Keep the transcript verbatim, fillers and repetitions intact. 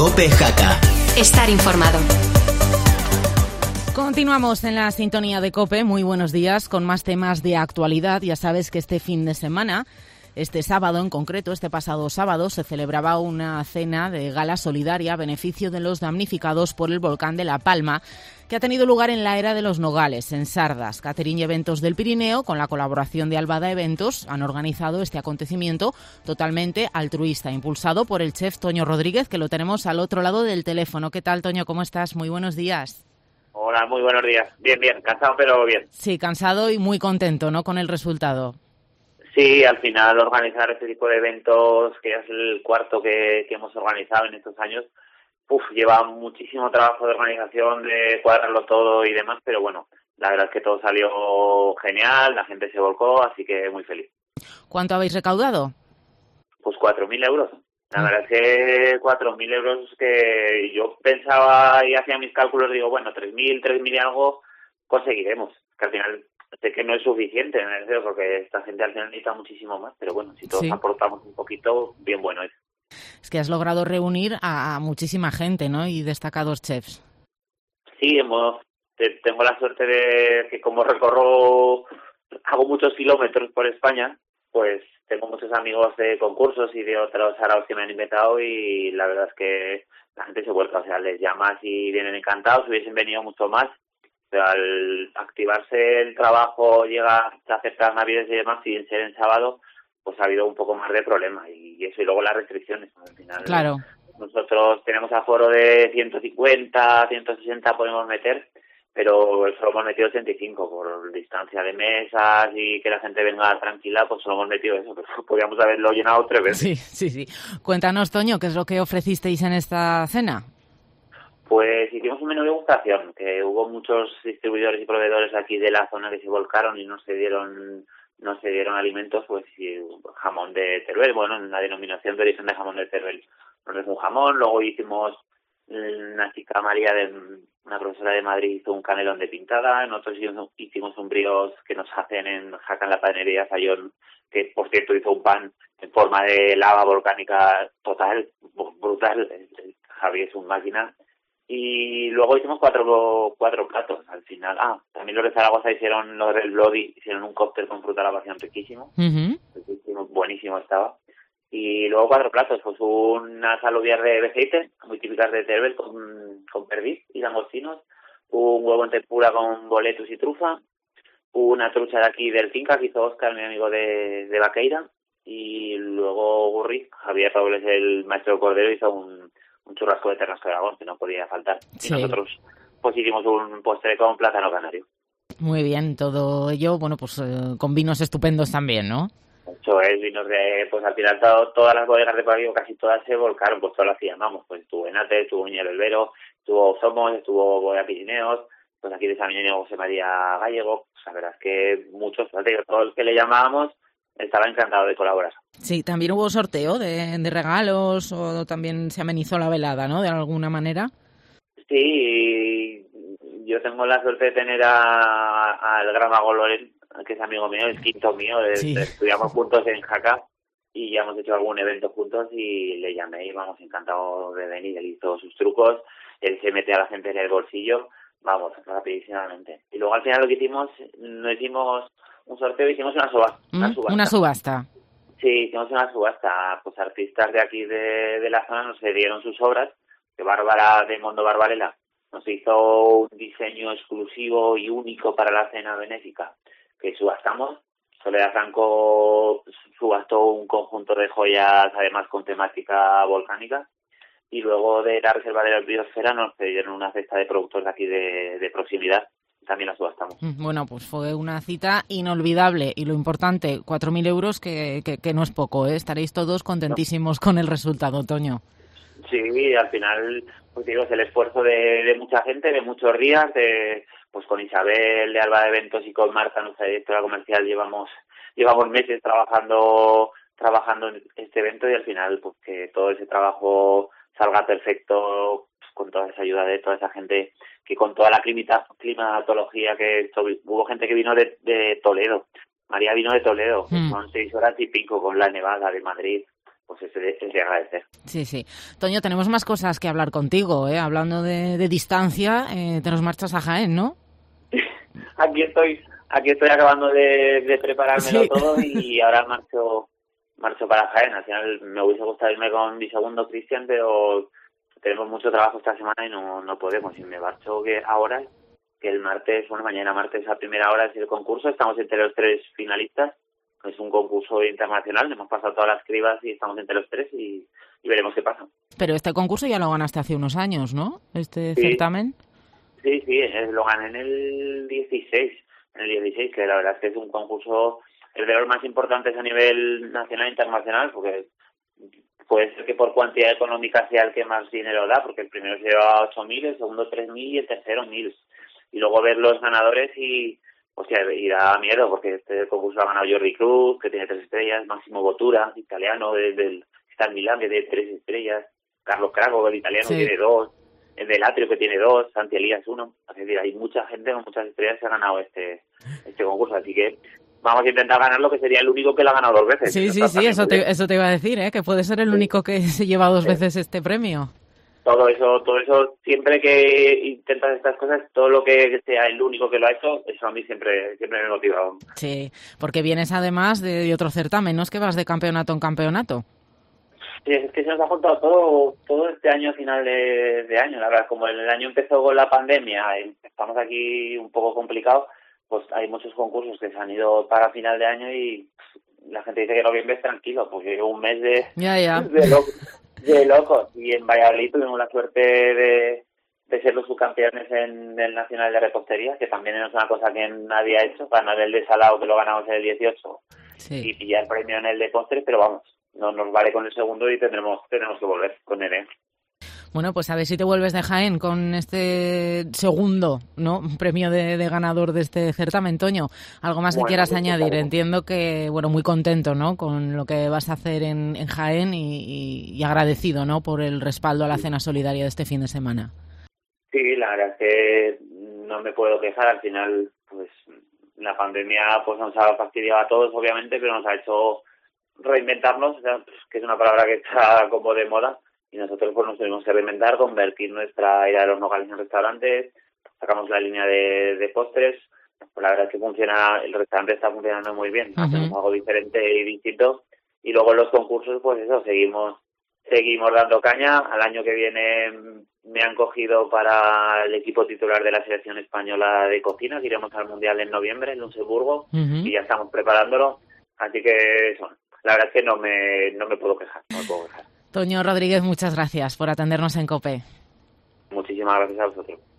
COPE Jaca. Estar informado. Continuamos en la sintonía de COPE. Muy buenos días con más temas de actualidad. Ya sabes que este fin de semana, este sábado en concreto, este pasado sábado, se celebraba una cena de gala solidaria a beneficio de los damnificados por el volcán de La Palma, que ha tenido lugar en la Era de los Nogales, en Sardas. Catering y Eventos del Pirineo, con la colaboración de Albada Eventos, han organizado este acontecimiento totalmente altruista, impulsado por el chef Toño Rodríguez, que lo tenemos al otro lado del teléfono. ¿Qué tal, Toño? ¿Cómo estás? Muy buenos días. Hola, muy buenos días. Bien, bien, cansado pero bien. Sí, cansado y muy contento, ¿no?, con el resultado. Sí, al final organizar este tipo de eventos, que es el cuarto que, que hemos organizado en estos años, uf, lleva muchísimo trabajo de organización, de cuadrarlo todo y demás, pero bueno, la verdad es que todo salió genial, la gente se volcó, así que muy feliz. ¿Cuánto habéis recaudado? Pues cuatro mil euros. La verdad es que cuatro mil euros que yo pensaba y hacía mis cálculos, digo, bueno, tres mil, tres mil y algo conseguiremos, que al final sé que no es suficiente, ¿no? Porque esta gente al final necesita muchísimo más, pero bueno, si todos sí aportamos un poquito, bien bueno es. Es que has logrado reunir a, a muchísima gente, ¿no?, y destacados chefs. Sí, hemos, te, tengo la suerte de que como recorro, hago muchos kilómetros por España, pues tengo muchos amigos de concursos y de otros araos que me han invitado y la verdad es que la gente se vuelca, o sea, les llamas y vienen encantados, hubiesen venido mucho más, pero al activarse el trabajo, llega hasta cerca de Navidades y demás, sin ser en sábado, pues ha habido un poco más de problema y eso, y luego las restricciones, al final. Claro. Nosotros tenemos aforo de ciento cincuenta, ciento sesenta podemos meter, pero solo hemos metido ochenta y cinco por distancia de mesas y que la gente venga tranquila, pues solo hemos metido eso, pero podríamos haberlo llenado tres veces. Sí, sí, sí. Cuéntanos, Toño, ¿qué es lo que ofrecisteis en esta cena? Pues hicimos un menú de degustación, que hubo muchos distribuidores y proveedores aquí de la zona que se volcaron y no se dieron no se dieron alimentos, pues jamón de Teruel, bueno, en la denominación de origen de jamón de Teruel no es un jamón. Luego hicimos una chica María, de una profesora de Madrid, hizo un canelón de pintada. Nosotros hicimos un brioche que nos hacen en Jaca, en la panadería Sayón, que por cierto hizo un pan en forma de lava volcánica total, brutal. Javi es un máquina. Y luego hicimos cuatro cuatro platos al final. Ah, también los de Zaragoza hicieron los del Bloody, hicieron un cóctel con fruta a la pasión riquísimo. Uh-huh. Riquísimo, buenísimo estaba. Y luego cuatro platos, pues unas alubias de aceite, muy típicas de Teruel, con, con perdiz y langostinos, un huevo en tempura con boletus y trufa, una trucha de aquí del Finca que hizo Óscar, mi amigo de, de Vaqueira, y luego Gurri, Javier Robles, el maestro de cordero, hizo un, un churrasco de Ternasco de Aragón, que no podía faltar. Sí. Y nosotros pues hicimos un postre con plátano canario. Muy bien, todo ello, bueno, pues eh, con vinos estupendos también, ¿no? Eso es, vinos de, pues al final todo, todas las bodegas de por aquí, casi todas se volcaron, pues todas las que llamamos, pues estuvo Enate, estuvo Uñero Elvero, estuvo Somos, estuvo Bodega Pirineos, pues aquí de San Miguel José María Gallego, pues la verdad es que muchos, todos los que le llamábamos estaba encantado de colaborar. Sí, también hubo sorteo de, de regalos o también se amenizó la velada, ¿no?, de alguna manera. Sí, yo tengo la suerte de tener a, al gran mago Loren, que es amigo mío, es quinto mío, de, sí. estudiamos juntos en Jaca y ya hemos hecho algún evento juntos y le llamé y vamos, encantado de venir. Él hizo sus trucos, él se mete a la gente en el bolsillo, vamos, rapidísimamente. Y luego al final lo que hicimos, no hicimos un sorteo, hicimos una subasta. ¿Mm? Una subasta. Una subasta. Sí, hicimos una subasta, pues artistas de aquí de, de la zona nos dieron sus obras, que Bárbara de Mondo Barbarella nos hizo un diseño exclusivo y único para la cena benéfica que subastamos. Soledad Franco subastó un conjunto de joyas, además con temática volcánica, y luego de la Reserva de la Biosfera nos pidieron una cesta de productos de aquí de, de proximidad, también la subastamos. Bueno, pues fue una cita inolvidable y lo importante, cuatro mil euros, que, que, que no es poco, ¿eh? Estaréis todos contentísimos no. con el resultado, Toño. Sí, al final, pues digo, es el esfuerzo de, de mucha gente, de muchos días, de, pues con Isabel de Alba de Eventos y con Marta, nuestra directora comercial, llevamos llevamos meses trabajando trabajando en este evento y al final, pues que todo ese trabajo salga perfecto, pues, con toda esa ayuda de toda esa gente, que con toda la climita, climatología que esto, hubo gente que vino de, de Toledo, María vino de Toledo, mm. son seis horas y pico con la nevada de Madrid. pues es de, es de agradecer. Sí, sí. Toño, tenemos más cosas que hablar contigo, ¿eh? Hablando de, de distancia, eh, te nos marchas a Jaén, ¿no? Aquí estoy, aquí estoy acabando de, de preparármelo sí. todo y ahora marcho, marcho para Jaén. Al final me hubiese gustado irme con mi segundo Cristian, pero tenemos mucho trabajo esta semana y no, no podemos. Y me marcho que ahora, que el martes, bueno, mañana martes a primera hora es el concurso, estamos entre los tres finalistas. Es un concurso internacional, hemos pasado todas las cribas y estamos entre los tres y, y veremos qué pasa. Pero este concurso ya lo ganaste hace unos años, ¿no? Este sí. certamen. Sí, sí, lo gané en el dieciséis, en el dieciséis, que la verdad es que es un concurso, el de los más importantes a nivel nacional e internacional, porque puede ser que por cuantía económica sea el que más dinero da, porque el primero se lleva ocho mil, el segundo tres mil y el tercero mil. Y luego ver los ganadores y, o sea, y da miedo, porque este concurso lo ha ganado Jordi Cruz, que tiene tres estrellas, Máximo Bottura, italiano, desde el, está en Milán, que tiene tres estrellas, Carlos Crago, el italiano, sí. tiene dos, el del Atrio, que tiene dos, Santi Elías uno. Es decir, hay mucha gente con muchas estrellas que ha ganado este este concurso, así que vamos a intentar ganarlo, que sería el único que lo ha ganado dos veces. Sí, sí, sí, eso te, eso te iba a decir, ¿eh? Que puede ser el sí. único que se lleva dos sí. veces este premio. Todo eso, todo eso, siempre que intentas estas cosas, todo lo que sea el único que lo ha hecho, eso a mí siempre siempre me motiva. Sí, porque vienes además de, de otro certamen, ¿no es que vas de campeonato en campeonato? Sí, es que se nos ha juntado todo todo este año, final de, de año, la verdad. Como el año empezó con la pandemia, estamos aquí un poco complicados, pues hay muchos concursos que se han ido para final de año y la gente dice que noviembre es tranquilo, porque un mes de, ya, ya. de, locos, de locos. Y en Valladolid tuvimos la suerte de, de ser los subcampeones en el Nacional de Repostería, que también es una cosa que nadie ha hecho, ganar el de Salao, que lo ganamos en el dieciocho, sí. y pillar premio en el de postres, pero vamos, no nos vale con el segundo y tendremos tenemos que volver con él, ¿eh? Bueno, pues a ver si te vuelves de Jaén con este segundo, ¿no? Premio de, de ganador de este certamen, Toño. ¿Algo más bueno, que quieras añadir? Entiendo que, bueno, muy contento, ¿no? Con lo que vas a hacer en, en Jaén y, y, y agradecido, ¿no? Por el respaldo a la cena solidaria de este fin de semana. Sí, la verdad es que no me puedo quejar. Al final, pues, la pandemia pues nos ha fastidiado a todos, obviamente, pero nos ha hecho reinventarnos, que es una palabra que está como de moda. Y nosotros pues nos tenemos que reinventar, convertir nuestra idea de los nogales en restaurantes, sacamos la línea de, de postres, pues la verdad es que funciona, el restaurante está funcionando muy bien, uh-huh. hacemos algo diferente y distinto, y luego en los concursos pues eso, seguimos seguimos dando caña. Al año que viene me han cogido para el equipo titular de la selección española de cocina, que iremos al Mundial en noviembre en Luxemburgo, uh-huh. y ya estamos preparándolo, así que eso, la verdad es que no me, no me puedo quejar, no me puedo quejar. Toño Rodríguez, muchas gracias por atendernos en COPE. Muchísimas gracias a vosotros.